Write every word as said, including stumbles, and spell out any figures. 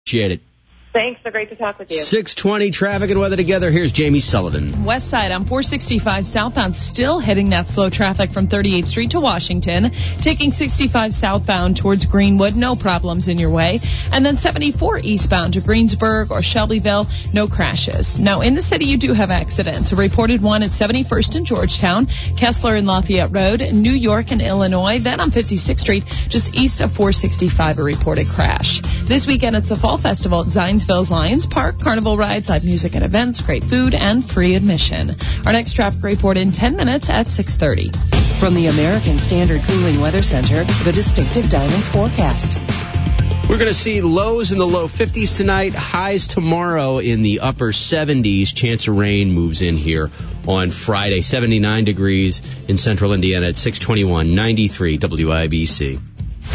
Appreciate it. Thanks. So great to talk with you. six twenty traffic and weather together. Here's Jamie Sullivan. West side on four sixty-five southbound, still hitting that slow traffic from thirty-eighth Street to Washington. Taking sixty-five southbound towards Greenwood, no problems in your way. And then seventy-four eastbound to Greensburg or Shelbyville, no crashes. Now, in the city, you do have accidents. A reported one at seventy-first in Georgetown, Kessler and Lafayette Road, New York and Illinois. Then on fifty-sixth Street, just east of four sixty-five, a reported crash. This weekend, it's the Fall Festival at Zionsville's Lions Park. Carnival rides, live music and events, great food, and free admission. Our next traffic report in ten minutes at six thirty. From the American Standard Cooling Weather Center, the Distinctive Diamonds forecast. We're going to see lows in the low fifties tonight, highs tomorrow in the upper seventies. Chance of rain moves in here on Friday. seventy-nine degrees in central Indiana at six twenty-one, ninety-three W I B C.